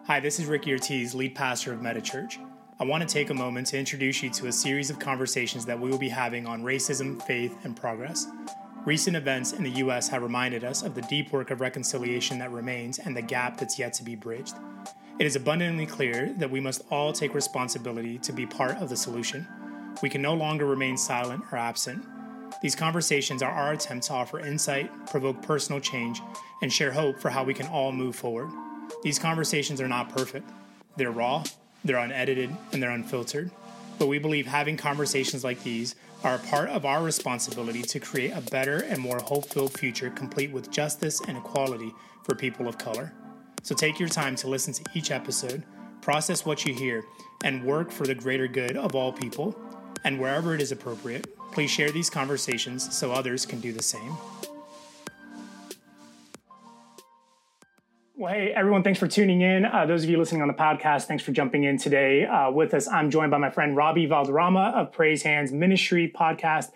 Hi, this is Ricky Ortiz, lead pastor of Meta Church. I want to take a moment to introduce you to a series of conversations that we will be having on racism, faith, and progress. Recent events in the U.S. have reminded us of the deep work of reconciliation that remains and the gap that's yet to be bridged. It is abundantly clear that we must all take responsibility to be part of the solution. We can no longer remain silent or absent. These conversations are our attempt to offer insight, provoke personal change, and share hope for how we can all move forward. These conversations are not perfect. They're raw, they're unedited, and they're unfiltered. But we believe having conversations like these are a part of our responsibility to create a better and more hope-filled future complete with justice and equality for people of color. So take your time to listen to each episode, process what you hear, and work for the greater good of all people. And wherever it is appropriate, please share these conversations so others can do the same. Well, hey, everyone, thanks for tuning in. Those of you listening on the podcast, thanks for jumping in today with us. I'm joined by my friend Robbie Valderrama of Praise Hands Ministry podcast.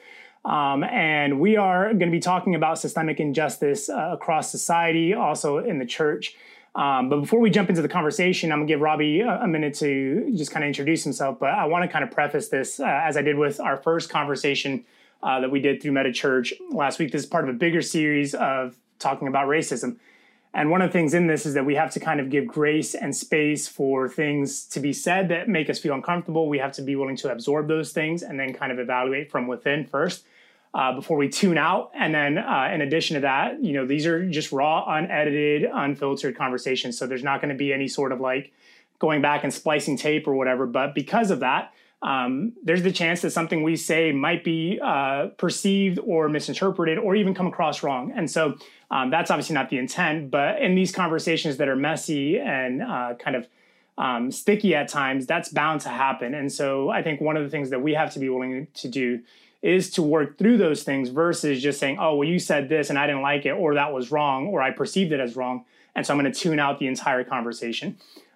And we are going to be talking about systemic injustice across society, also in the church. But before we jump into the conversation, I'm going to give Robbie a minute to just kind of introduce himself. But I want to kind of preface this as I did with our first conversation that we did through Meta Church last week. This is part of a bigger series of talking about racism. And one of the things in this is that we have to kind of give grace and space for things to be said that make us feel uncomfortable. We have to be willing to absorb those things and then kind of evaluate from within first before we tune out. And then in addition to that, you know, these are just raw, unedited, unfiltered conversations. So there's not going to be any sort of like going back and splicing tape or whatever. But because of that, there's the chance that something we say might be perceived or misinterpreted or even come across wrong. And so that's obviously not the intent, but in these conversations that are messy and kind of sticky at times, that's bound to happen. And so I think one of the things that we have to be willing to do is to work through those things versus just saying, oh, well, you said this and I didn't like it, or that was wrong, or I perceived it as wrong. And so I'm going to tune out the entire conversation.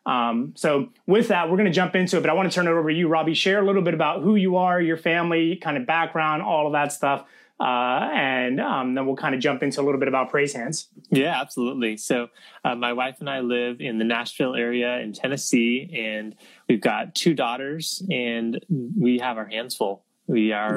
So with that, we're going to jump into it, but I want to turn it over to you, Robbie. Share a little bit about who you are, your family, kind of background, all of that stuff. And then we'll kind of jump into a little bit about Praise Hands. Yeah, absolutely. So my wife and I live in the Nashville area in Tennessee, and we've got 2 daughters, and we have our hands full. We are,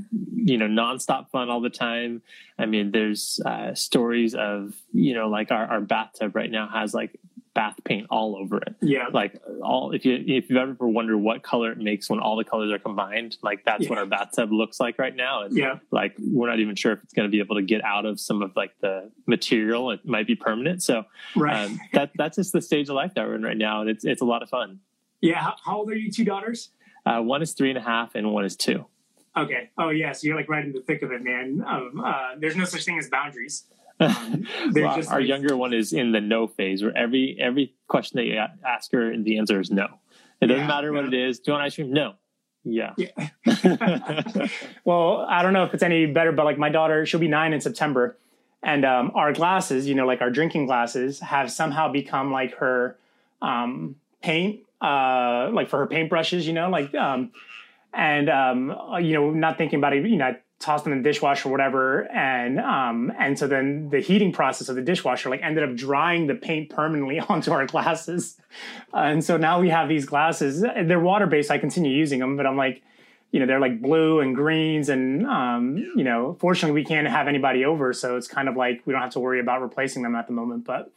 nonstop fun all the time. I mean, there's stories of, like our bathtub right now has like bath paint all over it. Yeah. Like if you've ever wondered what color it makes when all the colors are combined, like that's what our bathtub looks like right now. And like, we're not even sure if it's going to be able to get out of some of like the material. It might be permanent. So that's just the stage of life that we're in right now. And it's a lot of fun. Yeah. How old are you 2 daughters? One is 3.5 and one is 2. Okay. Oh yeah. So you're like right in the thick of it, man. There's no such thing as boundaries. Well, our younger one is in the no phase, where every question that you ask her, the answer is no. It doesn't matter what it is. Do you want ice cream? No. Yeah. Well, I don't know if it's any better, but like my daughter, she'll be 9 in September, and our glasses, like our drinking glasses, have somehow become like her paint, like for her paintbrushes, not thinking about it, I tossed them in the dishwasher or whatever. And so then the heating process of the dishwasher ended up drying the paint permanently onto our glasses. And so now we have these glasses. They're water-based. I continue using them, but I'm like, they're like blue and greens. And, fortunately we can't have anybody over. So it's kind of like, we don't have to worry about replacing them at the moment, but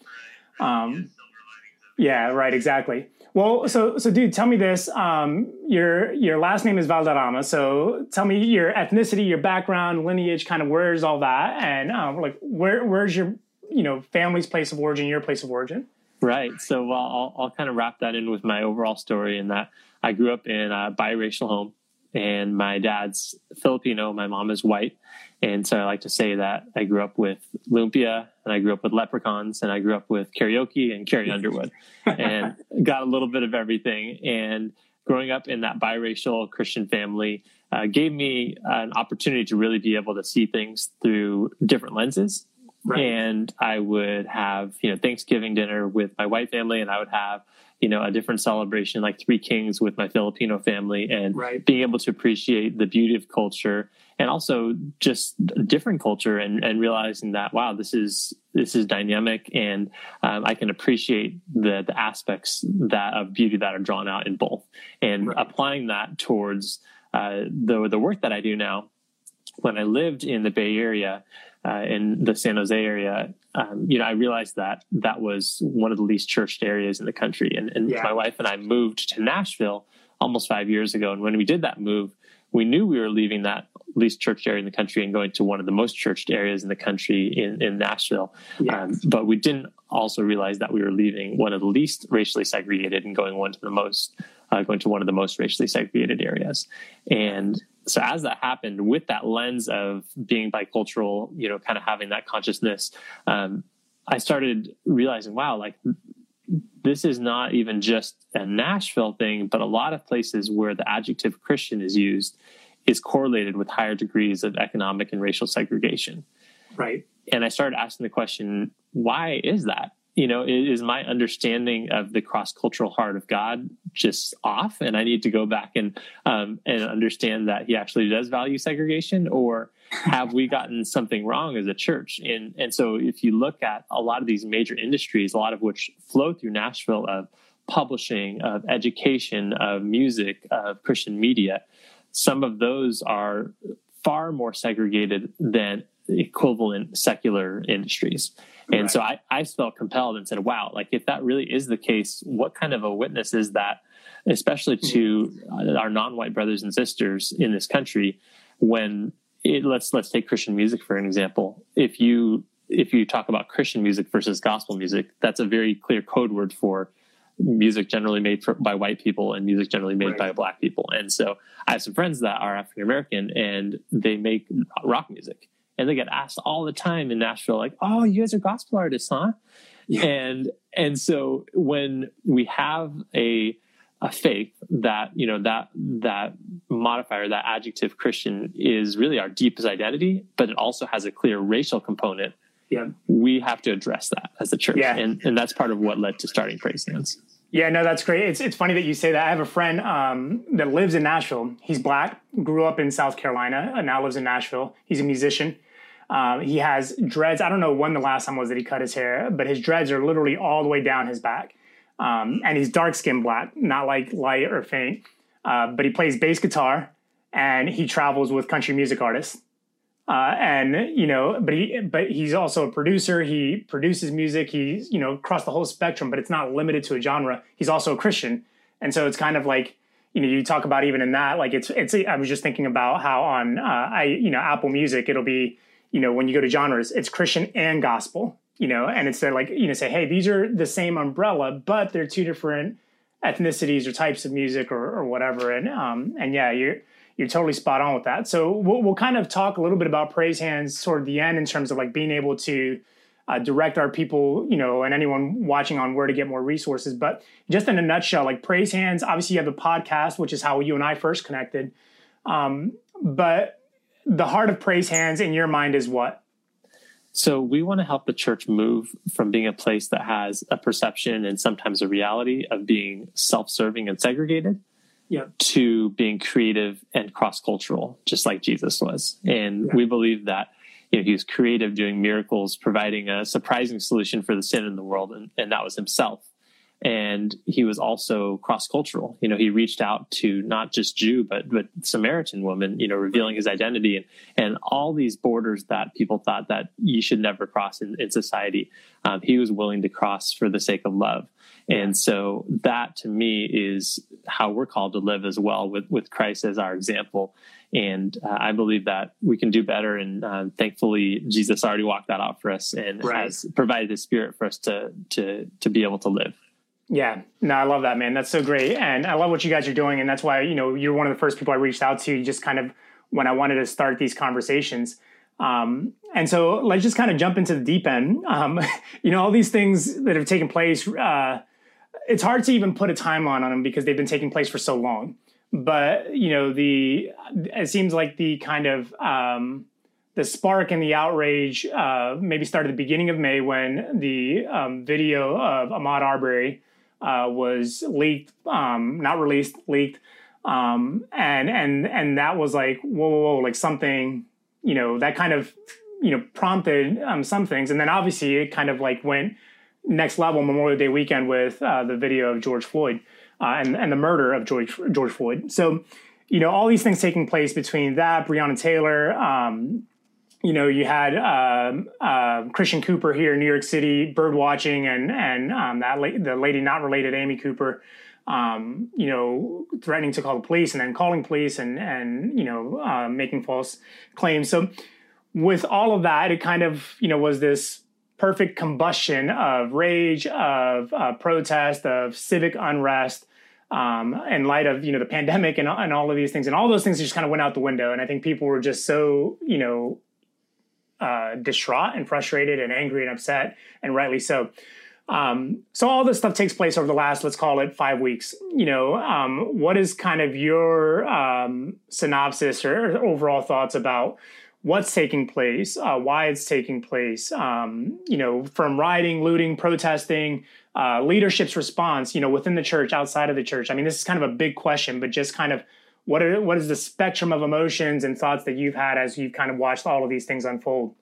yeah, right. Exactly. Well, so dude, tell me this. Your last name is Valderrama. So tell me your ethnicity, your background, lineage, kind of where's all that, and where's your family's place of origin, your place of origin? Right. So I'll kind of wrap that in with my overall story, in that I grew up in a biracial home, and my dad's Filipino, my mom is white. And so I like to say that I grew up with lumpia, and I grew up with leprechauns, and I grew up with karaoke and Carrie Underwood, and got a little bit of everything. And growing up in that biracial Christian family gave me an opportunity to really be able to see things through different lenses. Right. And I would have, Thanksgiving dinner with my white family, and I would have, a different celebration like Three Kings with my Filipino family, and being able to appreciate the beauty of culture and also just a different culture, and realizing that, wow, this is dynamic, and I can appreciate the aspects that of beauty that are drawn out in both, and applying that towards the work that I do now. When I lived in the Bay Area, in the San Jose area, I realized that was one of the least churched areas in the country. And my wife and I moved to Nashville almost 5 years ago. And when we did that move, we knew we were leaving that least churched area in the country and going to one of the most churched areas in the country in Nashville. But we didn't also realize that we were leaving one of the least racially segregated and going to one of the most racially segregated areas. And so as that happened, with that lens of being bicultural, kind of having that consciousness, I started realizing, wow, like this is not even just a Nashville thing, but a lot of places where the adjective Christian is used is correlated with higher degrees of economic and racial segregation. Right. And I started asking the question, why is that? Is my understanding of the cross-cultural heart of God just off, and I need to go back and understand that he actually does value segregation, or have we gotten something wrong as a church? And so if you look at a lot of these major industries, a lot of which flow through Nashville, of publishing, of education, of music, of Christian media, some of those are far more segregated than equivalent secular industries. And so I felt compelled and said, wow, like if that really is the case, what kind of a witness is that, especially to our non-white brothers and sisters in this country, when let's take Christian music for an example. If you talk about Christian music versus gospel music, that's a very clear code word for music generally made by white people and music generally made by black people. And so I have some friends that are African American, and they make rock music. And they get asked all the time in Nashville, like, "Oh, you guys are gospel artists, huh?" Yeah. And so when we have a faith that that modifier, that adjective Christian, is really our deepest identity, but it also has a clear racial component. Yeah, we have to address that as a church, and that's part of what led to starting Praise Hands. Yeah, no, that's great. It's funny that you say that. I have a friend that lives in Nashville. He's black, grew up in South Carolina, and now lives in Nashville. He's a musician. He has dreads. I don't know when the last time was that he cut his hair, but his dreads are literally all the way down his back. And he's dark-skinned black, not like light or faint. But he plays bass guitar, and he travels with country music artists. But he's also a producer. He produces music. He's, across the whole spectrum, but it's not limited to a genre. He's also a Christian. And so it's kind of like, you talk about even in that, like I was just thinking about how on, Apple Music, it'll be, when you go to genres, it's Christian and gospel, and it's like, say, hey, these are the same umbrella, but they're two different ethnicities or types of music or whatever. And yeah, you're totally spot on with that. So we'll kind of talk a little bit about Praise Hands toward the end in terms of like being able to direct our people, and anyone watching on where to get more resources. But just in a nutshell, like Praise Hands, obviously you have the podcast, which is how you and I first connected. But the heart of Praise Hands in your mind is what? So we want to help the church move from being a place that has a perception and sometimes a reality of being self-serving and segregated, to being creative and cross-cultural, just like Jesus was. And we believe that he was creative, doing miracles, providing a surprising solution for the sin in the world, and that was himself. And he was also cross-cultural. He reached out to not just Jew, but Samaritan woman, revealing his identity and all these borders that people thought that you should never cross in society. He was willing to cross for the sake of love. And so that to me is how we're called to live as well, with Christ as our example. And I believe that we can do better. And thankfully, Jesus already walked that out for us and has provided his Spirit for us to be able to live. Yeah, no, I love that, man. That's so great. And I love what you guys are doing. And that's why, you're one of the first people I reached out to just kind of when I wanted to start these conversations. And so let's just kind of jump into the deep end. All these things that have taken place, it's hard to even put a timeline on them because they've been taking place for so long. But, it seems like the kind of the spark and the outrage maybe started at the beginning of May when the video of Ahmaud Arbery was leaked, not released, leaked. And that was like, whoa, like something, that kind of, prompted some things. And then obviously it kind of like went next level Memorial Day weekend with the video of George Floyd and the murder of George Floyd. So, all these things taking place between that, Breonna Taylor, you had Christian Cooper here in New York City, bird watching, and the lady not related, Amy Cooper, threatening to call the police and then calling police and making false claims. So with all of that, it kind of, was this perfect combustion of rage, of protest, of civic unrest, in light of, the pandemic and all of these things. And all those things just kind of went out the window. And I think people were just so, distraught and frustrated and angry and upset, and rightly so. So all this stuff takes place over the last, let's call it 5 weeks. What is kind of your synopsis or overall thoughts about what's taking place, why it's taking place, from rioting, looting, protesting, leadership's response, within the church, outside of the church? I mean, this is kind of a big question, but just kind of what is the spectrum of emotions and thoughts that you've had as you've kind of watched all of these things unfold?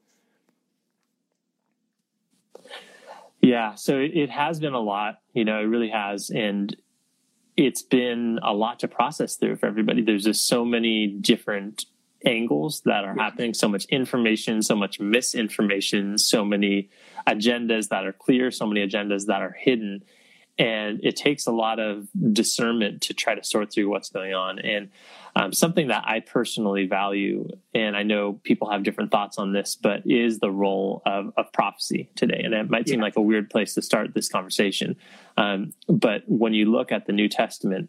Yeah, so it has been a lot, it really has. And it's been a lot to process through for everybody. There's just so many different angles that are happening, so much information, so much misinformation, so many agendas that are clear, so many agendas that are hidden. And it takes a lot of discernment to try to sort through what's going on. And something that I personally value, and I know people have different thoughts on this, but is the role of prophecy today. And it might seem like a weird place to start this conversation. But when you look at the New Testament,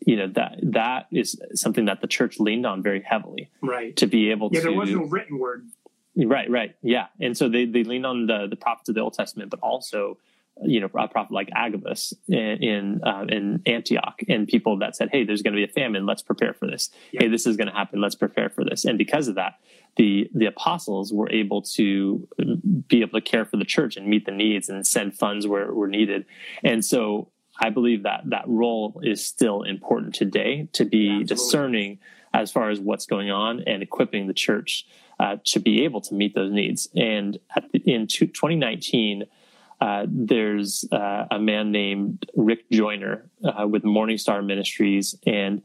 that is something that the church leaned on very heavily. Right. To be able to... Yeah, there was no written word. Right. Yeah. And so they leaned on the prophets of the Old Testament, but also a prophet like Agabus in Antioch, and people that said, hey, there's going to be a famine. Let's prepare for this. Hey, this is going to happen. Let's prepare for this. And because of that, the apostles were able to be able to care for the church and meet the needs and send funds where needed. And so I believe that role is still important today, to be discerning as far as what's going on and equipping the church to be able to meet those needs. And in 2019, there's a man named Rick Joyner with Morning Star Ministries. And,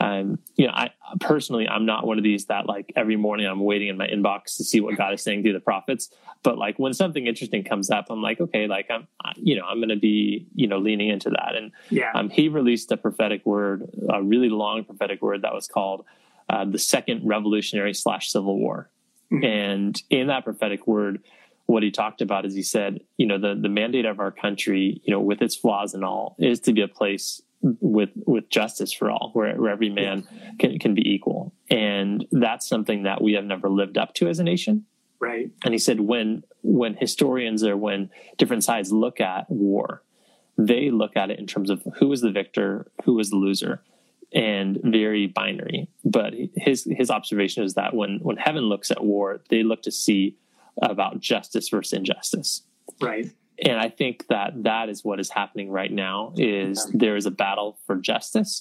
I personally, I'm not one of these that like every morning I'm waiting in my inbox to see what God is saying through the prophets. But like when something interesting comes up, I'm like, okay, like I'm going to be, leaning into that. And he released a prophetic word, a really long prophetic word that was called the Second Revolutionary / Civil War. Mm-hmm. And in that prophetic word, what he talked about is he said, the mandate of our country, with its flaws and all, is to be a place with justice for all, where every man can be equal. And that's something that we have never lived up to as a nation. Right. And he said, when historians or when different sides look at war, they look at it in terms of who is the victor, who is the loser, and very binary. But his observation is that when heaven looks at war, they look to see about justice versus injustice. Right. And I think that is what is happening right now, is there is a battle for justice.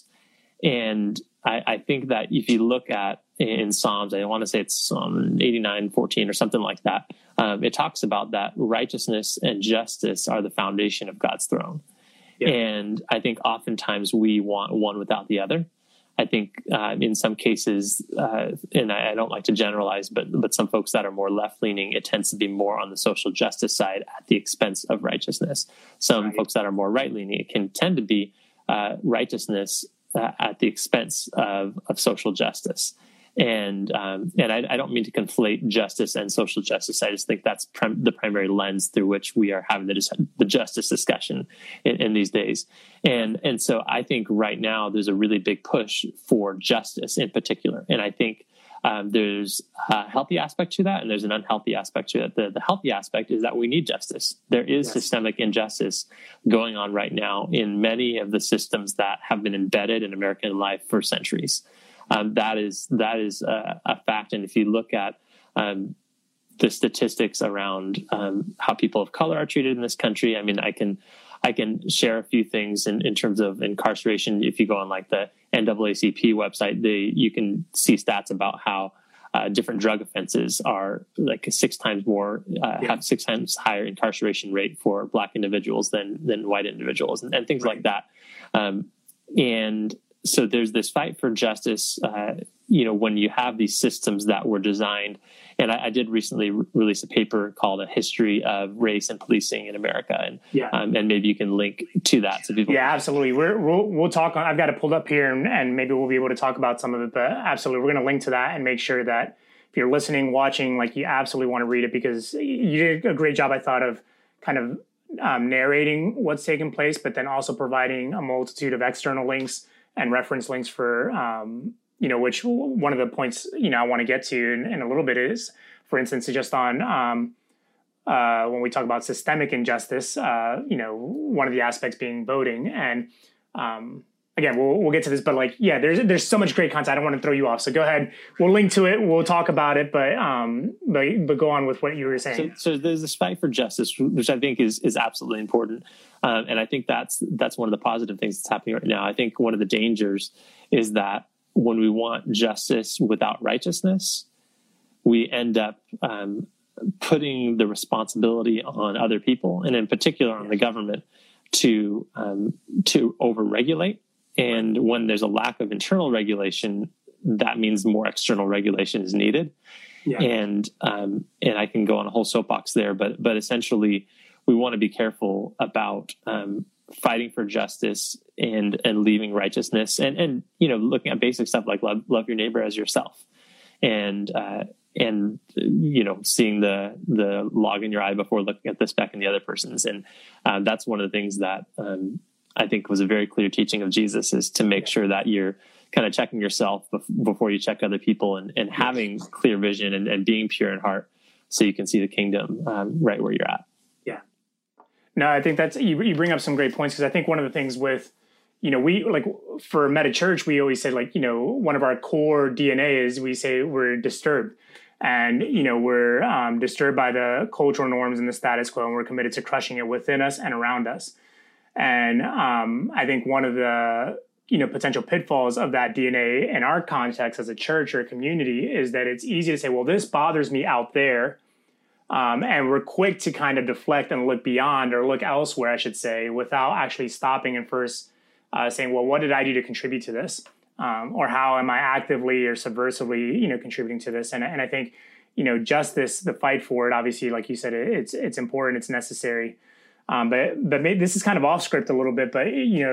And I think that if you look at in Psalms, I want to say it's 89:14 or something like that, it talks about that righteousness and justice are the foundation of God's throne. Yeah. And I think oftentimes we want one without the other. I think in some cases, and I don't like to generalize, but some folks that are more left-leaning, it tends to be more on the social justice side at the expense of righteousness. Some folks that are more right-leaning, it can tend to be righteousness at the expense of social justice. And I don't mean to conflate justice and social justice. I just think that's the primary lens through which we are having the justice discussion in these days. And so I think right now there's a really big push for justice in particular. And I think there's a healthy aspect to that, and there's an unhealthy aspect to it. The healthy aspect is that we need justice. There is systemic injustice going on right now in many of the systems that have been embedded in American life for centuries. That is a fact. And if you look at the statistics around how people of color are treated in this country, I mean, I can share a few things in terms of incarceration. If you go on like the NAACP website, you can see stats about how different drug offenses are like 6 times more, have 6 times higher incarceration rate for Black individuals than white individuals, and things like that. And so there's this fight for justice, when you have these systems that were designed. And I did recently release a paper called A History of Race and Policing in America. And maybe you can link to that. So people. Yeah, absolutely. We'll talk on, I've got it pulled up here and maybe we'll be able to talk about some of it, but absolutely. We're going to link to that and make sure that if you're listening, watching, like you absolutely want to read it, because you did a great job, I thought, of kind of narrating what's taking place, but then also providing a multitude of external links and reference links for, which one of the points, I want to get to in a little bit is, for instance, just on when we talk about systemic injustice, one of the aspects being voting. And again, we'll get to this, but there's so much great content. I don't want to throw you off. So go ahead. We'll link to it. We'll talk about it, but go on with what you were saying. So there's this fight for justice, which I think is absolutely important. And I think that's one of the positive things that's happening right now. I think one of the dangers is that when we want justice without righteousness, we end up putting the responsibility on other people, and in particular on the government, to overregulate. And when there's a lack of internal regulation, that means more external regulation is needed. Yeah. And I can go on a whole soapbox there, but essentially, we want to be careful about fighting for justice and leaving righteousness, and looking at basic stuff like love your neighbor as yourself, and seeing the log in your eye before looking at the speck in the other person's. And that's one of the things that I think was a very clear teaching of Jesus, is to make sure that you're kind of checking yourself before you check other people, and having clear vision and being pure in heart, so you can see the kingdom right where you're at. Yeah. No, I think that's, you bring up some great points, because I think one of the things with, we for Meta Church, we always say one of our core DNA is we say we're disturbed. And, we're disturbed by the cultural norms and the status quo, and we're committed to crushing it within us and around us. And I think one of the, potential pitfalls of that DNA in our context as a church or a community is that it's easy to say, well, this bothers me out there. And we're quick to kind of deflect and look beyond, or look elsewhere, I should say, without actually stopping and first saying, well, what did I do to contribute to this? Or how am I actively or subversively, contributing to this? And I think, justice, the fight for it, obviously, like you said, it's important, it's necessary. But maybe this is kind of off script a little bit, but,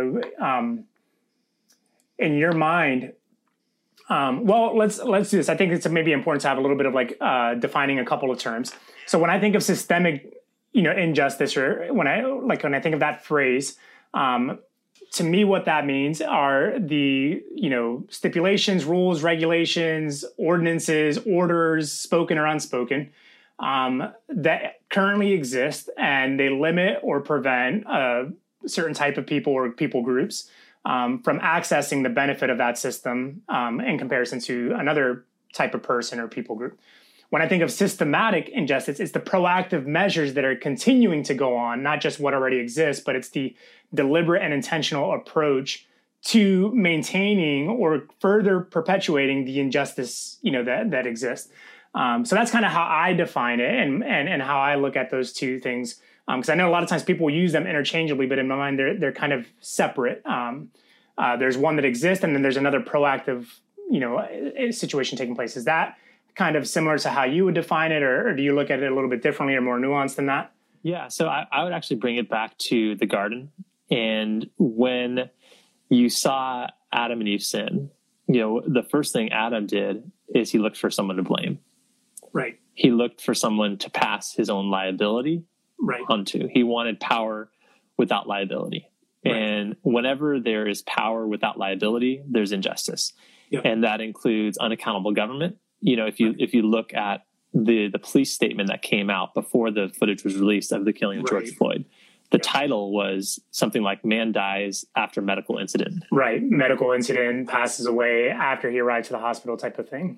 in your mind, let's do this. I think it's maybe important to have a little bit of defining a couple of terms. So when I think of systemic, injustice, or when I think of that phrase, to me, what that means are the, stipulations, rules, regulations, ordinances, orders, spoken or unspoken, that currently exist, and they limit or prevent a certain type of people or people groups from accessing the benefit of that system in comparison to another type of person or people group. When I think of systematic injustice, it's the proactive measures that are continuing to go on, not just what already exists, but it's the deliberate and intentional approach to maintaining or further perpetuating the injustice, that exists. So that's kind of how I define it, and how I look at those two things. Because I know a lot of times people use them interchangeably, but in my mind, they're kind of separate. There's one that exists, and then there's another proactive, situation taking place. Is that kind of similar to how you would define it, or do you look at it a little bit differently or more nuanced than that? Yeah, so I would actually bring it back to the garden. And when you saw Adam and Eve sin, the first thing Adam did is he looked for someone to blame. Right. He looked for someone to pass his own liability onto. He wanted power without liability. Right. And whenever there is power without liability, there's injustice. Yep. And that includes unaccountable government. If you look at the police statement that came out before the footage was released of the killing of George Floyd, the title was something like "Man dies after medical incident." Right. Medical incident, passes away after he arrived to the hospital, type of thing.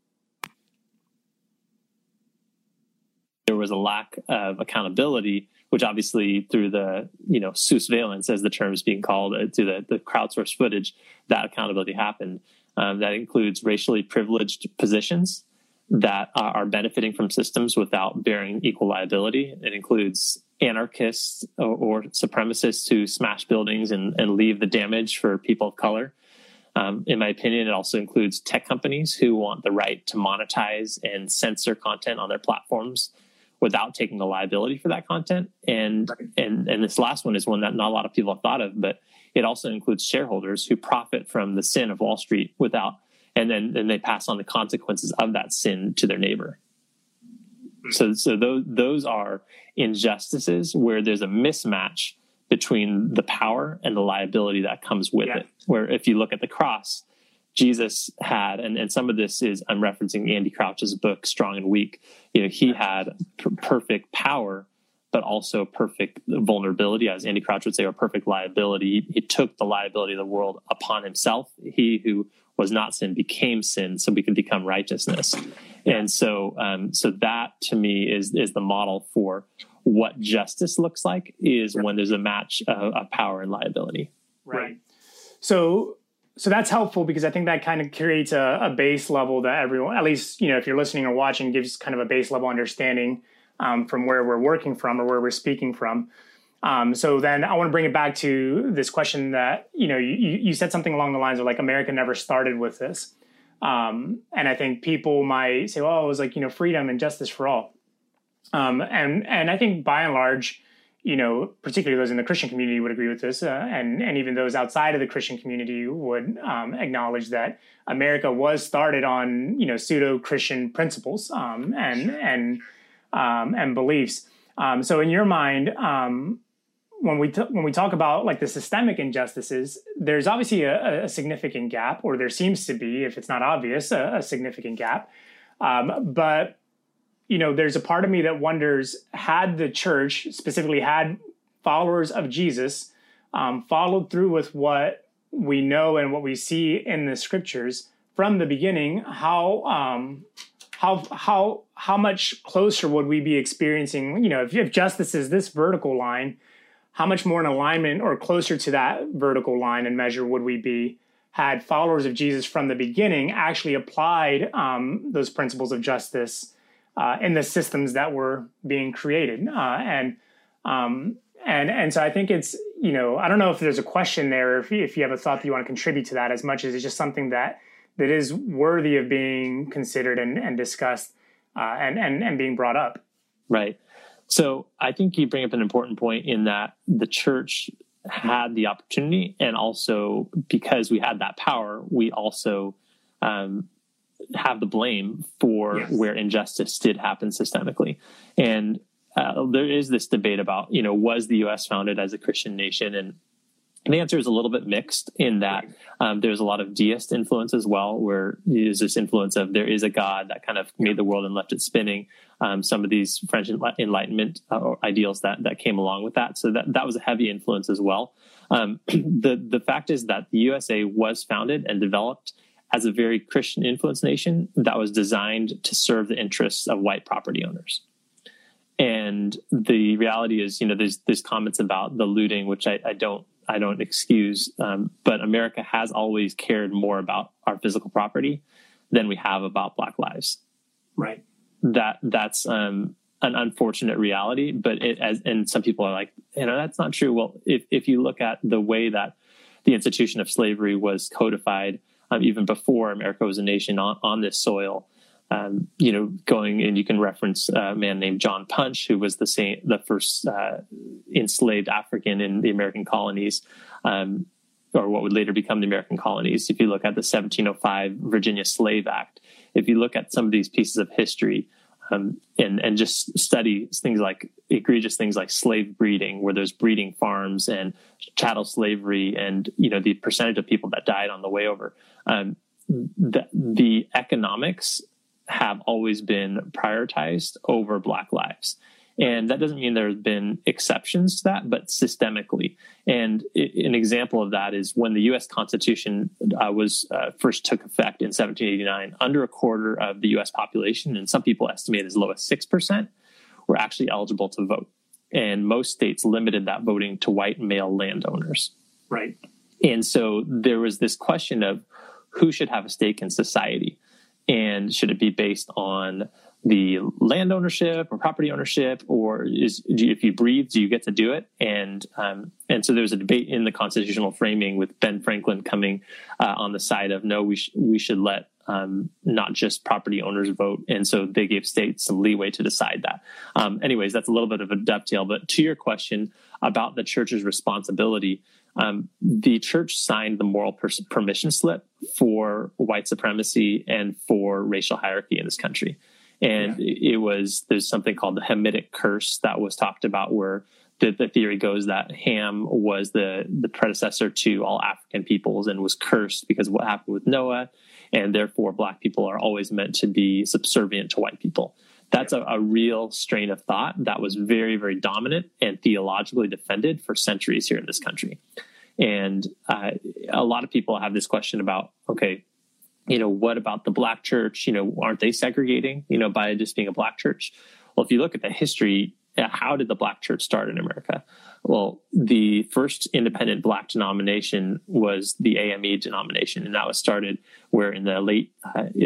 There was a lack of accountability which obviously through the, surveillance, as the term is being called, to the crowdsourced footage, that accountability happened. That includes racially privileged positions that are benefiting from systems without bearing equal liability. It includes anarchists or supremacists who smash buildings and leave the damage for people of color. In my opinion, it also includes tech companies who want the right to monetize and censor content on their platforms without taking the liability for that content. And this last one is one that not a lot of people have thought of, but it also includes shareholders who profit from the sin of Wall Street and then they pass on the consequences of that sin to their neighbor. So those are injustices where there's a mismatch between the power and the liability that comes with it. Where if you look at the cross, Jesus had, and some of this is, I'm referencing Andy Crouch's book, Strong and Weak. He had perfect power, but also perfect vulnerability, as Andy Crouch would say, or perfect liability. He took the liability of the world upon himself. He who was not sin became sin, so we could become righteousness. And so that to me is the model for what justice looks like, is when there's a match of power and liability. Right. So that's helpful, because I think that kind of creates a base level that everyone, at least, if you're listening or watching, gives kind of a base level understanding from where we're working from or where we're speaking from. So then I want to bring it back to this question that, you said something along the lines of like, America never started with this. And I think people might say, well, it was like, freedom and justice for all. And I think by and large, particularly those in the Christian community would agree with this. And even those outside of the Christian community would acknowledge that America was started on, pseudo-Christian principles and beliefs. So in your mind, when we talk about like the systemic injustices, there's obviously a significant gap, or there seems to be, if it's not obvious, a significant gap. But there's a part of me that wonders, had the church, specifically had followers of Jesus, followed through with what we know and what we see in the scriptures from the beginning, how much closer would we be experiencing, if justice is this vertical line, how much more in alignment or closer to that vertical line and measure would we be had followers of Jesus from the beginning actually applied those principles of justice in the systems that were being created. And so I think it's, I don't know if there's a question there, if you have a thought that you want to contribute to that, as much as it's just something that is worthy of being considered and discussed and being brought up. Right. So I think you bring up an important point in that the church had the opportunity, and also because we had that power, we also have the blame for where injustice did happen systemically. And there is this debate about, was the U.S. founded as a Christian nation? And the answer is a little bit mixed in that there's a lot of deist influence as well, where there's this influence of there is a God that kind of made the world and left it spinning. Some of these French Enlightenment ideals that came along with that. So that was a heavy influence as well. The fact is that the USA was founded and developed as a very Christian influenced nation that was designed to serve the interests of white property owners. And the reality is, there's comments about the looting, which I don't excuse, but America has always cared more about our physical property than we have about Black lives. Right. That's an unfortunate reality, but and some people are like, that's not true. Well, if you look at the way that the institution of slavery was codified, even before America was a nation on this soil, going, and you can reference a man named John Punch, who was the first enslaved African in the American colonies, or what would later become the American colonies. If you look at the 1705 Virginia Slave Act, if you look at some of these pieces of history, and just study egregious things like slave breeding, where there's breeding farms and chattel slavery, and the percentage of people that died on the way over, the economics have always been prioritized over Black lives. And that doesn't mean there have been exceptions to that, but systemically. And an example of that is when the U.S. Constitution first took effect in 1789, under a quarter of the U.S. population, and some people estimate as low as 6%, were actually eligible to vote. and most states limited that voting to white male landowners. Right. And so there was this question of who should have a stake in society, and should it be based on the land ownership or property ownership, or if you breathe, do you get to do it? And so there was a debate in the constitutional framing with Ben Franklin coming on the side of no, we should let not just property owners vote, and so they gave states some leeway to decide that. Anyways, that's a little bit of a dovetail, but to your question about the church's responsibility, the church signed the moral permission slip for white supremacy and for racial hierarchy in this country. And there's something called the Hamitic curse that was talked about, where the theory goes that Ham was the predecessor to all African peoples and was cursed because of what happened with Noah. And therefore, Black people are always meant to be subservient to white people. That's a real strain of thought that was very, very dominant and theologically defended for centuries here in this country. And a lot of people have this question about, okay, what about the Black church? Aren't they segregating, by just being a Black church? Well, if you look at the history, how did the Black church start in America? Well, the first independent Black denomination was the AME denomination, and that was started where in the late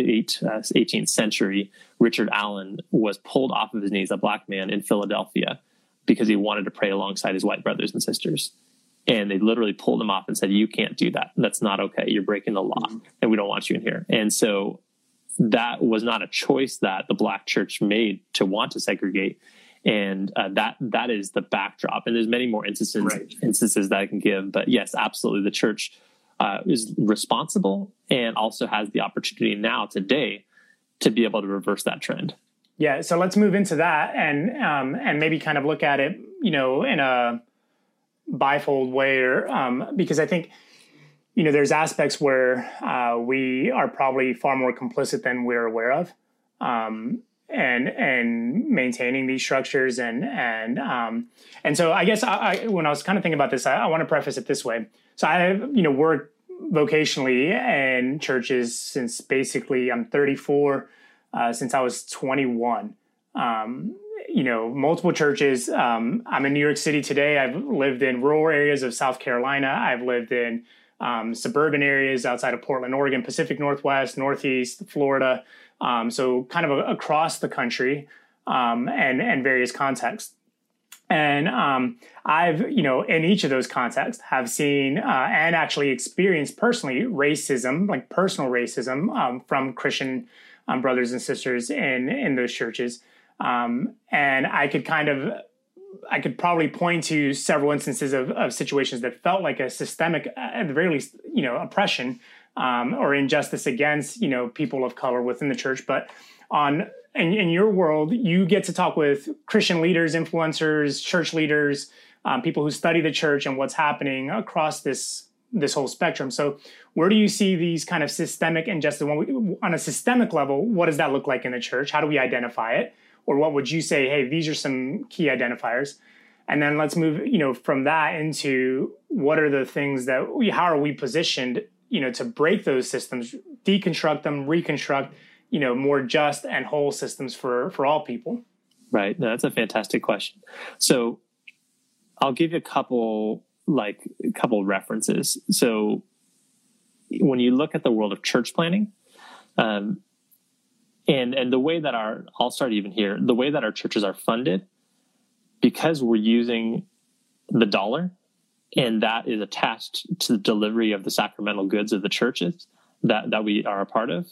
18th century, Richard Allen was pulled off of his knees, a Black man in Philadelphia, because he wanted to pray alongside his white brothers and sisters. And they literally pulled him off and said, you can't do that. That's not okay. You're breaking the law, and we don't want you in here. And so that was not a choice that the Black church made to want to segregate. And that is the backdrop. And there's many more instances that I can give. But yes, absolutely. The church is responsible and also has the opportunity now today to be able to reverse that trend. Yeah. So let's move into that and maybe kind of look at it, in a bifold way, or because I think, there's aspects where we are probably far more complicit than we're aware of. And maintaining these structures and so I guess when I was kind of thinking about this, I want to preface it this way. So I have, worked vocationally in churches since basically I'm 34, since I was 21. Multiple churches. I'm in New York City today. I've lived in rural areas of South Carolina. I've lived in suburban areas outside of Portland, Oregon, Pacific Northwest, Northeast, Florida. So kind of across the country, and various contexts. And I've, in each of those contexts have seen and actually experienced personally racism, like personal racism from Christian brothers and sisters in those churches. And I could probably point to several instances of situations that felt like a systemic, at the very least, oppression or injustice against, people of color within the church. But in your world, you get to talk with Christian leaders, influencers, church leaders, people who study the church and what's happening across this whole spectrum. So where do you see these kind of systemic injustice on a systemic level? What does that look like in the church? How do we identify it? Or what would you say, hey, these are some key identifiers? And then let's move, from that into what are the things how are we positioned, to break those systems, deconstruct them, reconstruct, more just and whole systems for all people? Right. No, that's a fantastic question. So I'll give you a couple references. So when you look at the world of church planning, and the way that I'll start even here, the way that our churches are funded, because we're using the dollar, and that is attached to the delivery of the sacramental goods of the churches that we are a part of,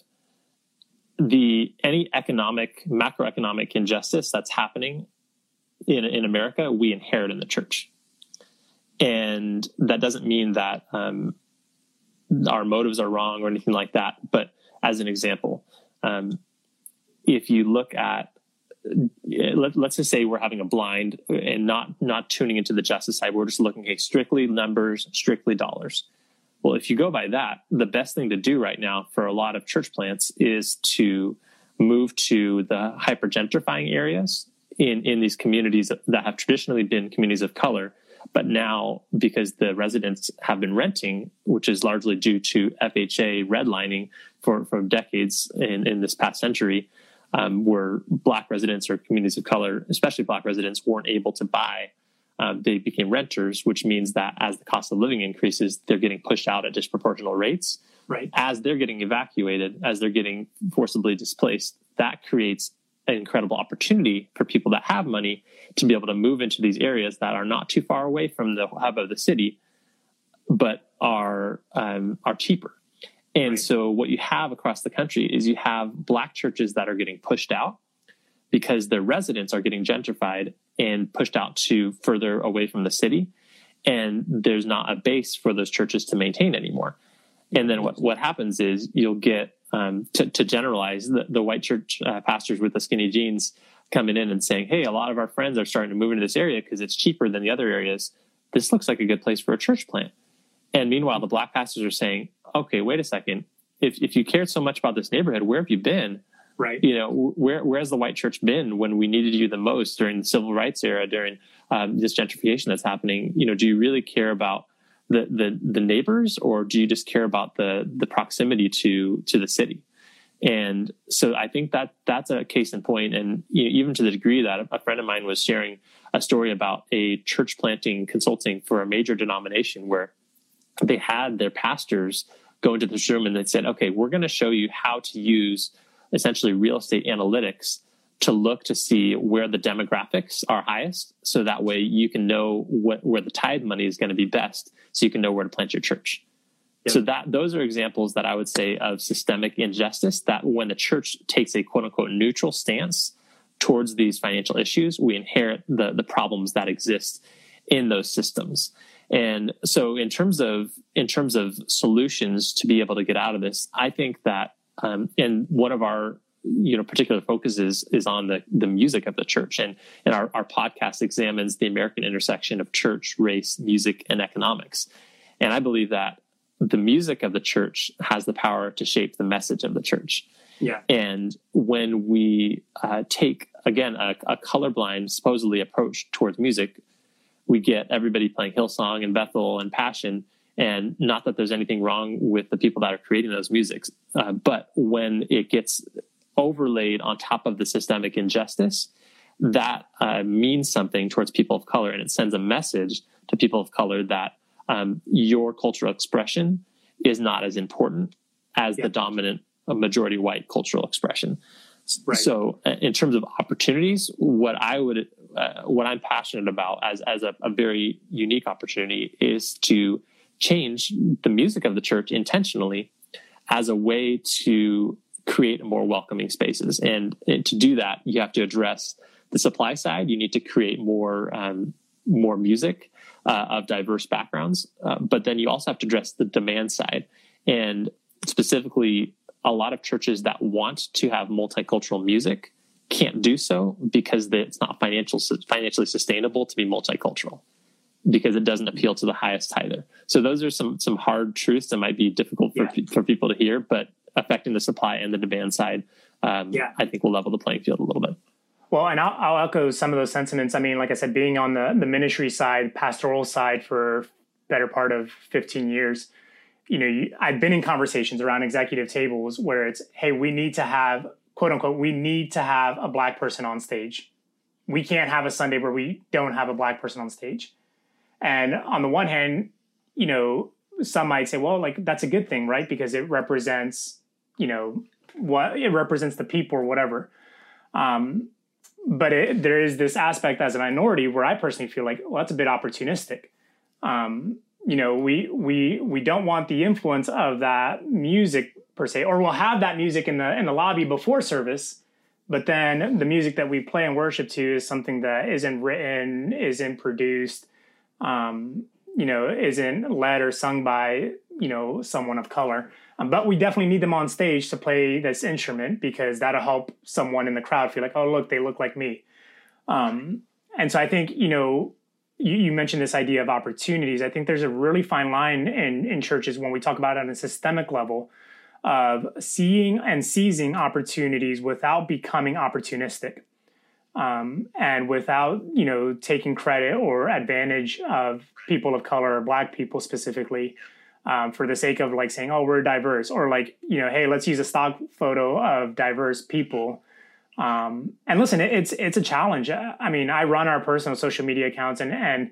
any macroeconomic injustice that's happening in America, we inherit in the church. And that doesn't mean that our motives are wrong or anything like that. But as an example, if you look at, let's just say we're having a blind and not tuning into the justice side, we're just looking at strictly numbers, strictly dollars. Well, if you go by that, the best thing to do right now for a lot of church plants is to move to the hyper-gentrifying areas in these communities that have traditionally been communities of color. But now, because the residents have been renting, which is largely due to FHA redlining for decades in this past century, where Black residents or communities of color, especially Black residents, weren't able to buy. They became renters, which means that as the cost of living increases, they're getting pushed out at disproportional rates. Right. As they're getting evacuated, as they're getting forcibly displaced, that creates an incredible opportunity for people that have money to be able to move into these areas that are not too far away from the hub of the city, but are cheaper. And right. So what you have across the country is you have Black churches that are getting pushed out because their residents are getting gentrified and pushed out to further away from the city. And there's not a base for those churches to maintain anymore. And then what happens is you'll get, to generalize, the white church pastors with the skinny jeans coming in and saying, hey, a lot of our friends are starting to move into this area because it's cheaper than the other areas. This looks like a good place for a church plant. And meanwhile, the Black pastors are saying, okay, wait a second. If you cared so much about this neighborhood, where have you been? Right. Where has the white church been when we needed you the most during the civil rights era, during this gentrification that's happening? Do you really care about the neighbors, or do you just care about the proximity to the city? And so I think that's a case in point. And even to the degree that a friend of mine was sharing a story about a church planting consulting for a major denomination where they had their pastors go into this room and they said, okay, we're going to show you how to use essentially real estate analytics to look to see where the demographics are highest. So that way you can know where the tithe money is going to be best. So you can know where to plant your church. Yep. So those are examples that I would say of systemic injustice, that when the church takes a quote unquote neutral stance towards these financial issues, we inherit the problems that exist in those systems. And so in terms of solutions to be able to get out of this, I think that, and one of our, particular focuses is on the music of the church. And our podcast examines the American intersection of church, race, music, and economics. And I believe that the music of the church has the power to shape the message of the church. Yeah. And when we take, again, a colorblind, supposedly approach towards music, we get everybody playing Hillsong and Bethel and Passion. And not that there's anything wrong with the people that are creating those musics, but when it gets overlaid on top of the systemic injustice, that means something towards people of color, and it sends a message to people of color that your cultural expression is not as important as the dominant majority white cultural expression. Right. So in terms of opportunities, what I'm passionate about as a very unique opportunity is to change the music of the church intentionally as a way to create more welcoming spaces. And to do that, you have to address the supply side. You need to create more music of diverse backgrounds. But then you also have to address the demand side. And specifically, a lot of churches that want to have multicultural music can't do so because it's not financially sustainable to be multicultural, because it doesn't appeal to the highest tither. So those are some hard truths that might be difficult for people to hear, but affecting the supply and the demand side, I think will level the playing field a little bit. Well, and I'll echo some of those sentiments. I mean, like I said, being on the ministry side, pastoral side for better part of 15 years, I've been in conversations around executive tables where it's, hey, we need to have, quote unquote, we need to have a Black person on stage. We can't have a Sunday where we don't have a Black person on stage. And on the one hand, some might say, well, like, that's a good thing, right? Because it represents, what it represents the people or whatever. But there is this aspect as a minority where I personally feel like, well, that's a bit opportunistic. We don't want the influence of that music per se, or we'll have that music in the lobby before service, but then the music that we play and worship to is something that isn't written, isn't produced, isn't led or sung by, someone of color. But we definitely need them on stage to play this instrument because that'll help someone in the crowd feel like, oh, look, they look like me. And so I think, you mentioned this idea of opportunities. I think there's a really fine line in churches when we talk about it on a systemic level of seeing and seizing opportunities without becoming opportunistic. And without, taking credit or advantage of people of color or Black people specifically, for the sake of like saying, oh, we're diverse, or like, hey, let's use a stock photo of diverse people. And listen, it's a challenge. I mean, I run our personal social media accounts and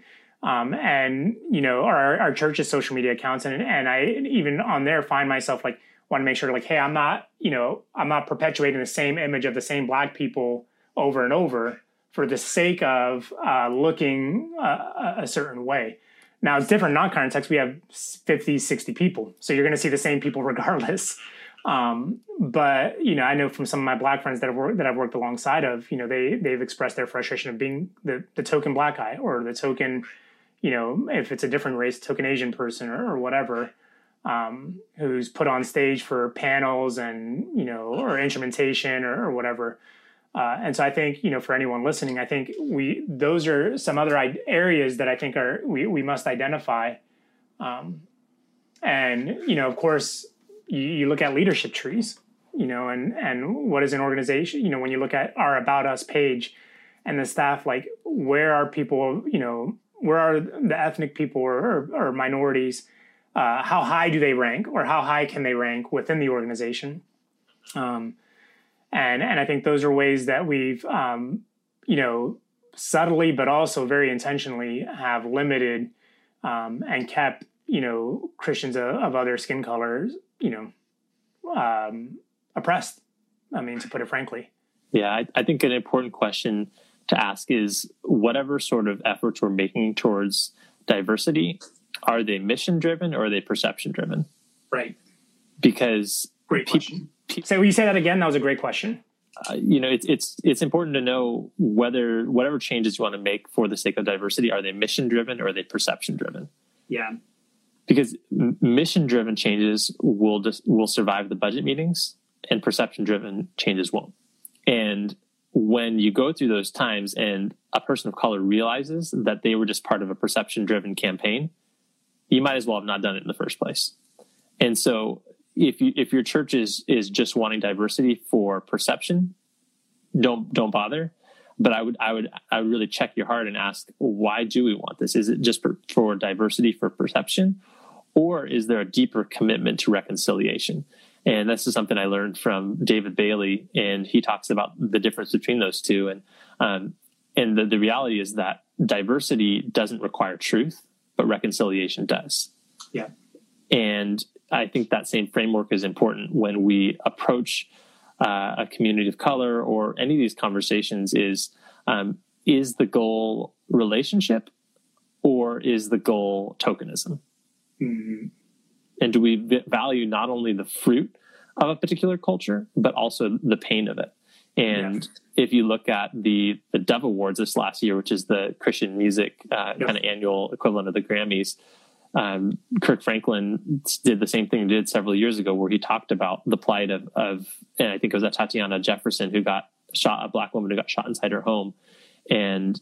our church's social media accounts, and I even on there find myself like want to make sure like, hey, I'm not perpetuating the same image of the same Black people over and over for the sake of looking a certain way. Now it's different non-context. We have 50, 60 people, so you're going to see the same people regardless. But I know from some of my Black friends that I've worked alongside of, they've expressed their frustration of being the token Black guy or the token, if it's a different race, token Asian person or whatever, who's put on stage for panels and, or instrumentation or whatever. And so I think, for anyone listening, I think those are some other areas that I think we must identify. And, of course, you look at leadership trees, and what is an organization, when you look at our About Us page and the staff, like where are people, where are the ethnic people or minorities, how high do they rank or how high can they rank within the organization? And I think those are ways that we've, subtly, but also very intentionally have limited and kept, Christians of other skin colors, oppressed. I mean, to put it frankly. Yeah, I think an important question to ask is whatever sort of efforts we're making towards diversity, are they mission driven or are they perception driven? Right. Because great question. So will you say that again? That was a great question. It's important to know whether whatever changes you want to make for the sake of diversity, are they mission driven or are they perception driven? Yeah. Because mission-driven changes will survive the budget meetings, and perception-driven changes won't. And when you go through those times, and a person of color realizes that they were just part of a perception-driven campaign, you might as well have not done it in the first place. And so, if your church is just wanting diversity for perception, don't bother. But I would really check your heart and ask, why do we want this? Is it just for diversity for perception, or is there a deeper commitment to reconciliation? And this is something I learned from David Bailey, and he talks about the difference between those two. And the reality is that diversity doesn't require truth, but reconciliation does. Yeah. And I think that same framework is important when we approach a community of color or any of these conversations. Is the goal relationship or is the goal tokenism? Mm-hmm. And do we value not only the fruit of a particular culture, but also the pain of it? And if you look at the Dove Awards this last year, which is the Christian music kind of annual equivalent of the Grammys, Kirk Franklin did the same thing he did several years ago, where he talked about the plight of and I think it was Tatiana Jefferson, who got shot, a Black woman who got shot inside her home. And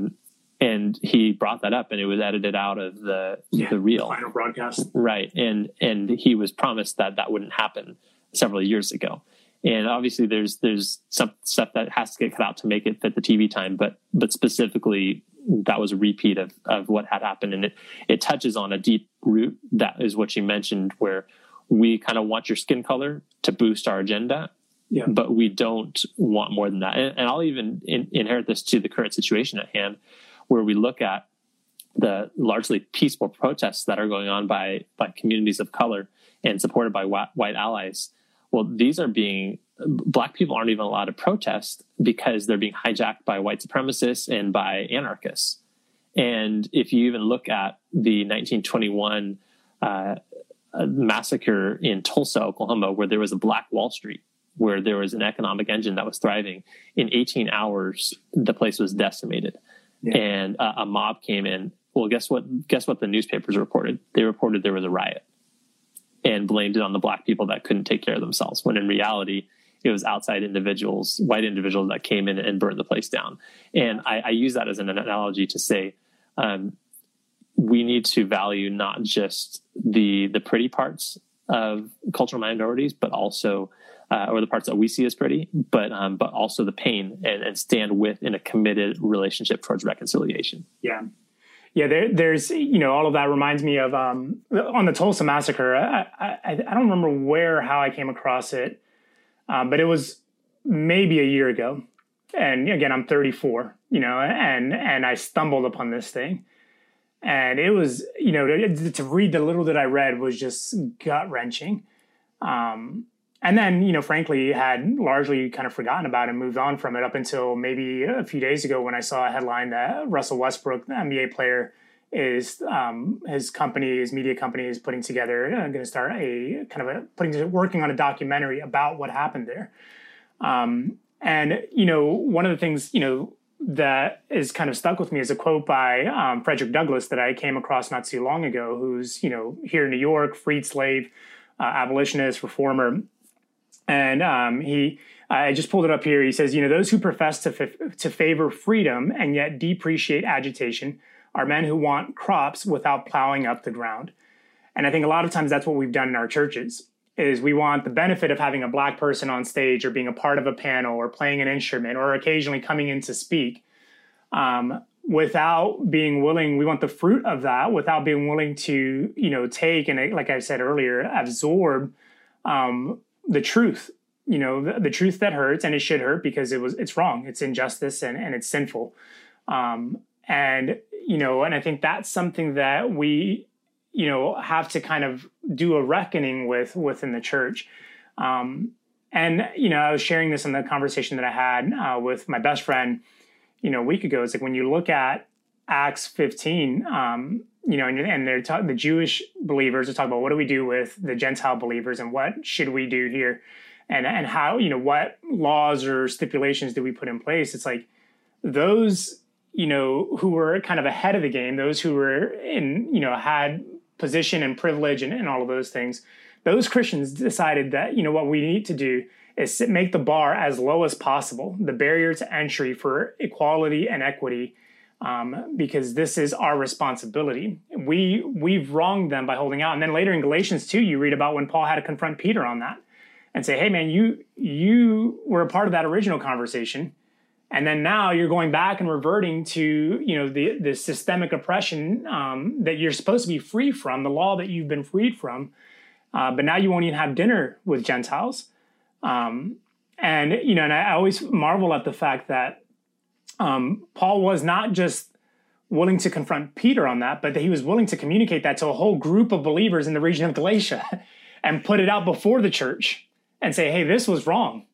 he brought that up, and it was edited out of the reel. Final broadcast. Right. And he was promised that wouldn't happen several years ago. And obviously there's some stuff that has to get cut out to make it fit the TV time, but specifically that was a repeat of what had happened. And it touches on a deep root. That is what you mentioned, where we kind of want your skin color to boost our agenda, but we don't want more than that. And I'll even inherit this to the current situation at hand, where we look at the largely peaceful protests that are going on by communities of color and supported by white allies. Well, Black people aren't even allowed to protest because they're being hijacked by white supremacists and by anarchists. And if you even look at the 1921 massacre in Tulsa, Oklahoma, where there was a Black Wall Street, where there was an economic engine that was thriving, in 18 hours, the place was decimated. Yeah. And a mob came in. Well, guess what the newspapers reported? They reported there was a riot and blamed it on the Black people that couldn't take care of themselves, when in reality, it was outside individuals, white individuals, that came in and burned the place down. And I use that as an analogy to say, we need to value not just the pretty parts of cultural minorities, but also, or the parts that we see as pretty, but also the pain, and stand with in a committed relationship towards reconciliation. Yeah. Yeah, there's, all of that reminds me of on the Tulsa massacre. I don't remember how I came across it, but it was maybe a year ago. And again, I'm 34, and I stumbled upon this thing. And it was, to read the little that I read was just gut wrenching. And then, frankly, had largely kind of forgotten about it and moved on from it up until maybe a few days ago when I saw a headline that Russell Westbrook, the NBA player, is his media company is putting together, going to start working on a documentary about what happened there. And, one of the things, that is kind of stuck with me is a quote by Frederick Douglass that I came across not too long ago, who's, here in New York, freed slave, abolitionist, reformer. And I just pulled it up here. He says, those who profess to favor freedom and yet depreciate agitation are men who want crops without plowing up the ground. And I think a lot of times that's what we've done in our churches, is we want the benefit of having a Black person on stage or being a part of a panel or playing an instrument or occasionally coming in to speak without being willing. We want the fruit of that without being willing to, take and, like I said earlier, absorb the truth, the truth that hurts, and it should hurt because it's wrong. It's injustice and it's sinful. And I think that's something that we, have to kind of do a reckoning with within the church. And I was sharing this in the conversation that I had with my best friend, a week ago. It's like when you look at Acts 15, and the Jewish believers are talking about what do we do with the Gentile believers and what should we do here, and how, what laws or stipulations do we put in place? It's like those, who were kind of ahead of the game, those who were in, had position and privilege and all of those things, those Christians decided that, what we need to do is make the bar as low as possible, the barrier to entry for equality and equity, because this is our responsibility. We've wronged them by holding out. And then later in Galatians 2, you read about when Paul had to confront Peter on that and say, hey, man, you were a part of that original conversation. And then now you're going back and reverting to, the systemic oppression that you're supposed to be free from, the law that you've been freed from. But now you won't even have dinner with Gentiles. And I always marvel at the fact that Paul was not just willing to confront Peter on that, but that he was willing to communicate that to a whole group of believers in the region of Galatia and put it out before the church and say, hey, this was wrong.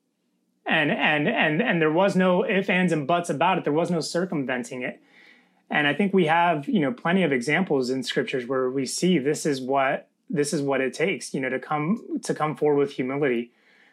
And there was no ifs, ands, and buts about it. There was no circumventing it. And I think we have, plenty of examples in scriptures where we see this is what it takes, to come forward with humility,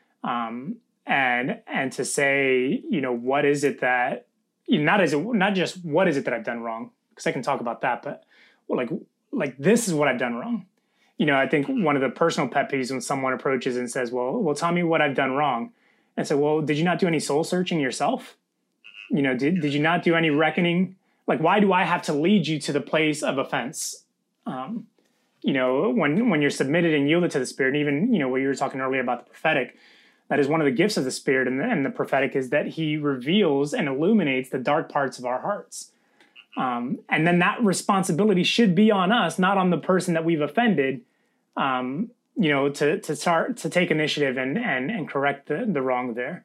and to say, what is it that, not just what is it that I've done wrong, because I can talk about that, but like this is what I've done wrong. I think one of the personal pet peeves when someone approaches and says, well, tell me what I've done wrong. And so, well, did you not do any soul searching yourself? Did you not do any reckoning? Like, why do I have to lead you to the place of offense? When you're submitted and yielded to the Spirit, and even, what you were talking earlier about the prophetic, that is one of the gifts of the Spirit and the prophetic is that he reveals and illuminates the dark parts of our hearts. And then that responsibility should be on us, not on the person that we've offended, to start to take initiative and correct the wrong there.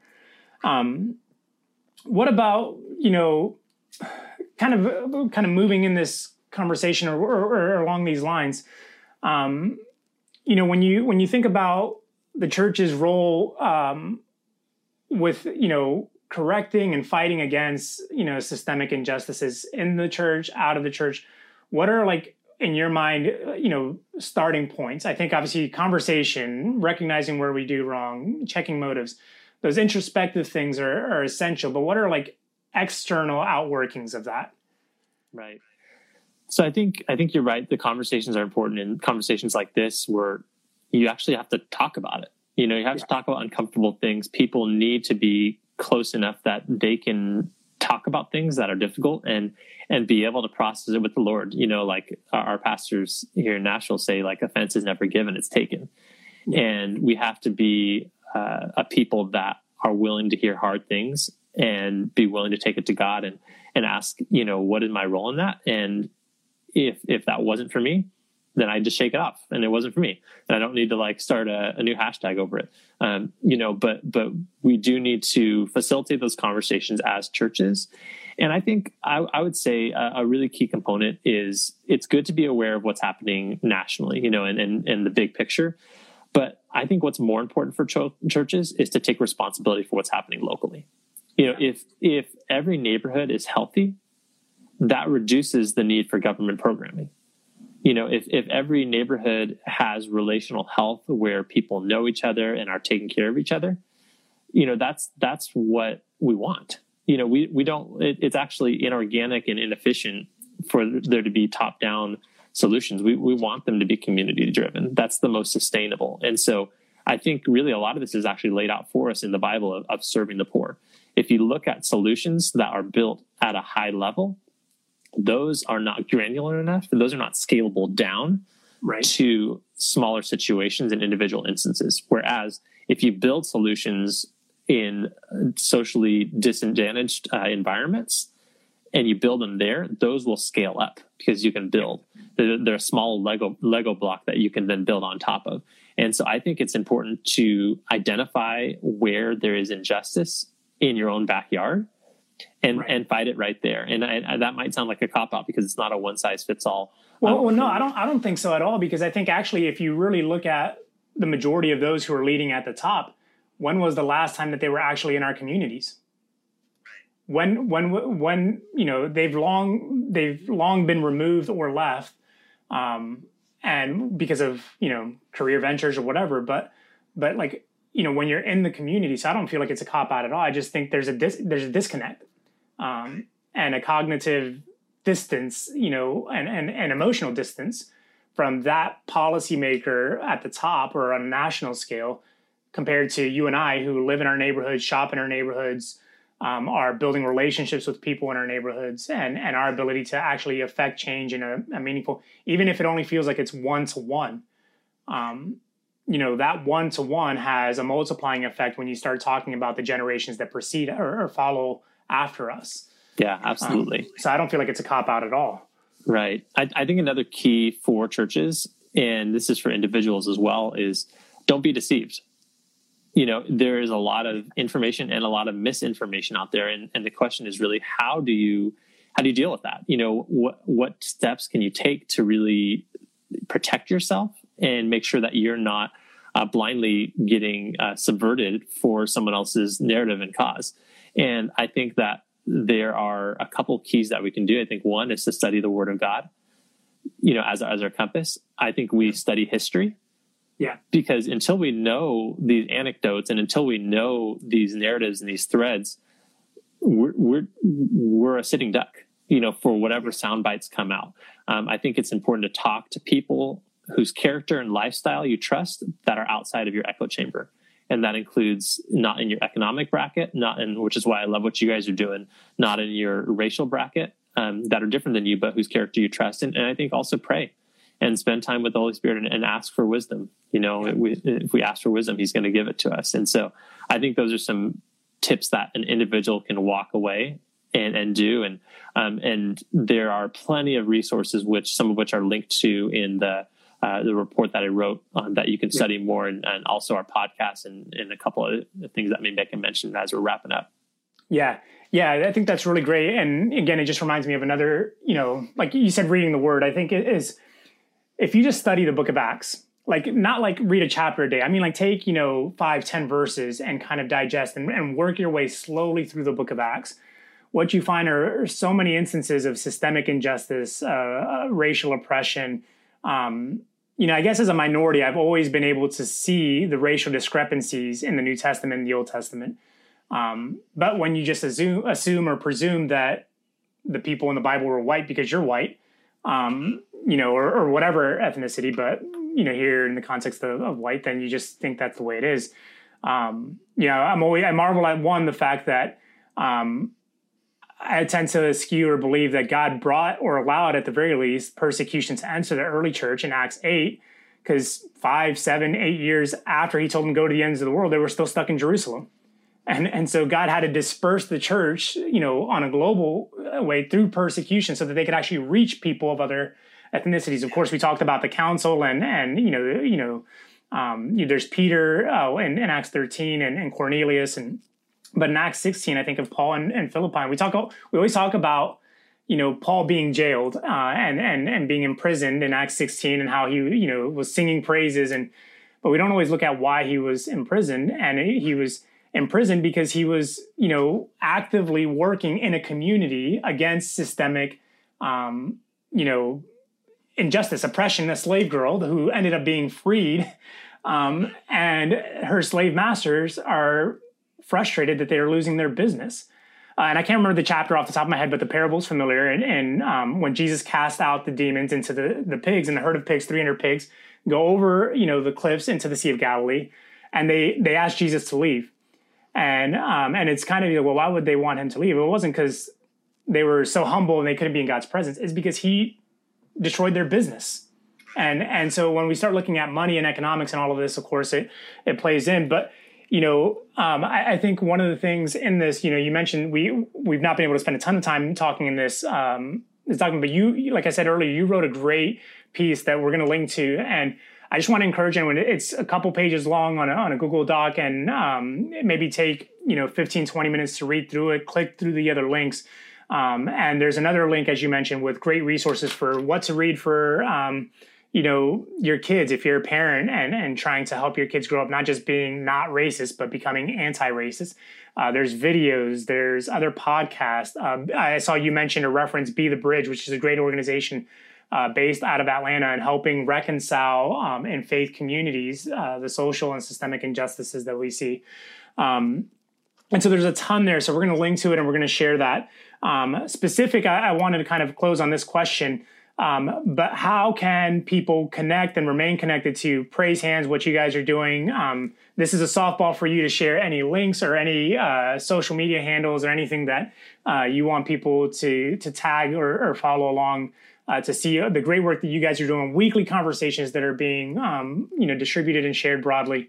What about, kind of moving in this conversation or along these lines, when you think about the church's role with, correcting and fighting against, systemic injustices in the church, out of the church, what are in your mind, starting points? I think obviously conversation, recognizing where we do wrong, checking motives, those introspective things are essential, but what are external outworkings of that? Right. So I think you're right. The conversations are important, and conversations like this where you actually have to talk about it. You have to talk about uncomfortable things. People need to be close enough that they can talk about things that are difficult and be able to process it with the Lord. Like our pastors here in Nashville say, offense is never given, it's taken. And we have to be a people that are willing to hear hard things and be willing to take it to God and ask, what is my role in that? And if that wasn't for me, then I just shake it off, and it wasn't for me. And I don't need to like start a new hashtag over it. But we do need to facilitate those conversations as churches. And I think I would say a really key component is it's good to be aware of what's happening nationally, and the big picture. But I think what's more important for churches is to take responsibility for what's happening locally. If every neighborhood is healthy, that reduces the need for government programming. If every neighborhood has relational health where people know each other and are taking care of each other, that's what we want. We don't, it's actually inorganic and inefficient for there to be top-down solutions. We want them to be community-driven. That's the most sustainable. And so I think really a lot of this is actually laid out for us in the Bible of serving the poor. If you look at solutions that are built at a high level, those are not granular enough, and those are not scalable down to smaller situations and individual instances. Whereas if you build solutions in socially disadvantaged environments and you build them there, those will scale up because you can build. They're a small Lego block that you can then build on top of. And so I think it's important to identify where there is injustice in your own backyard and fight it right there. And that might sound like a cop-out because it's not a one-size-fits-all. Well, no, I don't think so at all, because I think actually if you really look at the majority of those who are leading at the top, when was the last time that they were actually in our communities? When they've long been removed or left, and because of career ventures or whatever. But like when you're in the community, so I don't feel like it's a cop out at all. I just think there's a disconnect, and a cognitive distance, and emotional distance from that policymaker at the top or on a national scale, compared to you and I who live in our neighborhoods, shop in our neighborhoods, are building relationships with people in our neighborhoods, and our ability to actually affect change in a meaningful, even if it only feels like it's 1-to-1. That 1-to-1 has a multiplying effect when you start talking about the generations that precede or follow after us. Yeah, absolutely. So I don't feel like it's a cop-out at all. Right. I think another key for churches, and this is for individuals as well, is don't be deceived. There is a lot of information and a lot of misinformation out there. And the question is really, how do you deal with that? What steps can you take to really protect yourself and make sure that you're not blindly getting subverted for someone else's narrative and cause? And I think that there are a couple of keys that we can do. I think one is to study the Word of God, as our compass. I think we study history. Yeah. Because until we know these anecdotes and until we know these narratives and these threads, we're a sitting duck, for whatever sound bites come out. I think it's important to talk to people whose character and lifestyle you trust that are outside of your echo chamber. And that includes not in your economic bracket, which is why I love what you guys are doing, not in your racial bracket, that are different than you, but whose character you trust. And I think also pray and spend time with the Holy Spirit and ask for wisdom. If we ask for wisdom, He's going to give it to us. And so I think those are some tips that an individual can walk away and do. And there are plenty of resources, some of which are linked to in the report that I wrote that you can study more, and also our podcast and a couple of things that maybe I can mention as we're wrapping up. Yeah, I think that's really great. And again, it just reminds me of another, like you said, reading the Word. I think it is, if you just study the book of Acts, not read a chapter a day. I mean, take, 5-10 verses and kind of digest and work your way slowly through the book of Acts. What you find are so many instances of systemic injustice, racial oppression. I guess as a minority, I've always been able to see the racial discrepancies in the New Testament and the Old Testament. But when you just assume or presume that the people in the Bible were white because you're white, or whatever ethnicity, but, here in the context of white, then you just think that's the way it is. I marvel at the fact that I tend to skew or believe that God brought or allowed, at the very least, persecution to enter the early church in Acts 8, because 5, 7, 8 years after He told them to go to the ends of the world, they were still stuck in Jerusalem. And so God had to disperse the church, on a global way through persecution so that they could actually reach people of other ethnicities. Of course, we talked about the council and there's Peter in Acts 13 and Cornelius, but in Acts 16, I think of Paul and Philippi. We always talk about Paul being jailed and being imprisoned in Acts 16 and how he was singing praises, but we don't always look at why he was imprisoned. And he was imprisoned because he was actively working in a community against systemic injustice, oppression. A slave girl who ended up being freed, and her slave masters are frustrated that they are losing their business. And I can't remember the chapter off the top of my head, but the parable's familiar. And when Jesus cast out the demons into the pigs, and the herd of pigs, 300 pigs, go over the cliffs into the Sea of Galilee, and they asked Jesus to leave. And it's kind of, well, why would they want him to leave? It wasn't because they were so humble and they couldn't be in God's presence. It's because he destroyed their business. And so when we start looking at money and economics and all of this, of course, it plays in. But I think one of the things in this, you mentioned we've not been able to spend a ton of time talking in this document, but you, like I said earlier, you wrote a great piece that we're going to link to, and I just want to encourage anyone. It's a couple pages long on a Google Doc, and maybe take 15, 20 minutes to read through it, click through the other links. And there's another link, as you mentioned, with great resources for what to read for your kids, if you're a parent and trying to help your kids grow up, not just being not racist, but becoming anti-racist. There's videos, there's other podcasts. I saw you mention a reference, Be the Bridge, which is a great organization based out of Atlanta and helping reconcile in faith communities the social and systemic injustices that we see. And so there's a ton there. So we're going to link to it and we're going to share that. I wanted to kind of close on this question. But how can people connect and remain connected to Praise Hands, what you guys are doing? This is a softball for you to share any links or any social media handles or anything that you want people to tag or follow along to see the great work that you guys are doing, weekly conversations that are being distributed and shared broadly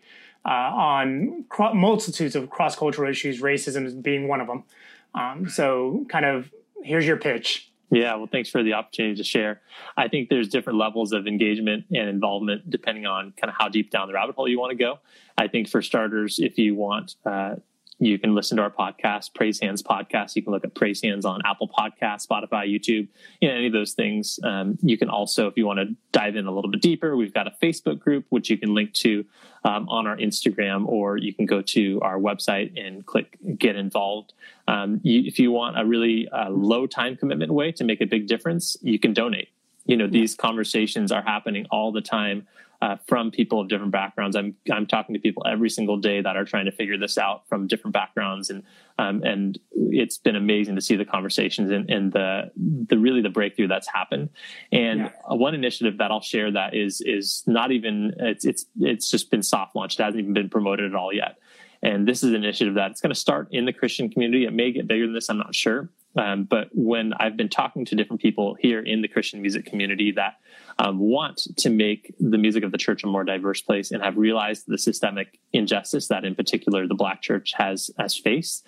on multitudes of cross-cultural issues, racism being one of them. So kind of here's your pitch. Yeah, well, thanks for the opportunity to share. I think there's different levels of engagement and involvement depending on kind of how deep down the rabbit hole you want to go. I think for starters, if you want, you can listen to our podcast, Praise Hands Podcast. You can look at Praise Hands on Apple Podcasts, Spotify, YouTube, any of those things. You can also, if you want to dive in a little bit deeper, we've got a Facebook group, which you can link to on our Instagram, or you can go to our website and click Get Involved. If you want a really low time commitment way to make a big difference, you can donate. These conversations are happening all the time from people of different backgrounds. I'm talking to people every single day that are trying to figure this out from different backgrounds, and it's been amazing to see the conversations and the really the breakthrough that's happened. And one initiative that I'll share that is not even it's just been soft launched. It hasn't even been promoted at all yet. And this is an initiative that it's going to start in the Christian community. It may get bigger than this, I'm not sure. But when I've been talking to different people here in the Christian music community that want to make the music of the church a more diverse place and have realized the systemic injustice that in particular the Black church has faced,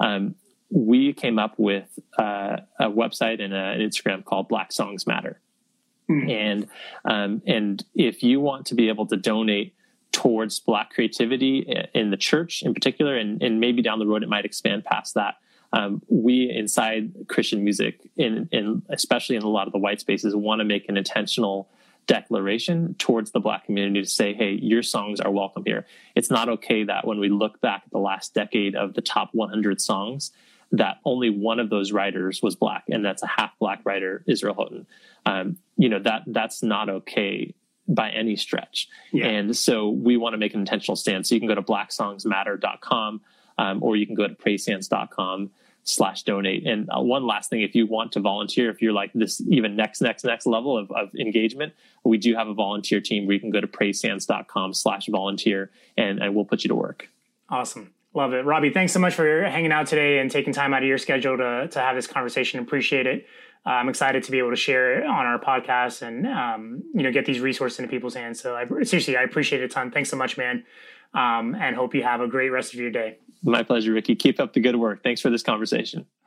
we came up with a website and an Instagram called Black Songs Matter. Mm-hmm. And if you want to be able to donate towards Black creativity in the church in particular, and maybe down the road it might expand past that, we inside Christian music, in especially in a lot of the white spaces, want to make an intentional declaration towards the Black community to say, hey, your songs are welcome here. It's not okay that when we look back at the last decade of the top 100 songs, that only one of those writers was Black, and that's a half Black writer, Israel Houghton. That's not okay by any stretch. Yeah. And so we want to make an intentional stand. So you can go to blacksongsmatter.com, or you can go to praisehands.com/donate. And one last thing, if you want to volunteer, if you're like this even next level of engagement, we do have a volunteer team where you can go to praisehands.com/volunteer and we'll put you to work. Awesome. Love it. Robbie, thanks so much for hanging out today and taking time out of your schedule to have this conversation. Appreciate it. I'm excited to be able to share it on our podcast and, get these resources into people's hands. So I appreciate it a ton. Thanks so much, man. And hope you have a great rest of your day. My pleasure, Ricky. Keep up the good work. Thanks for this conversation.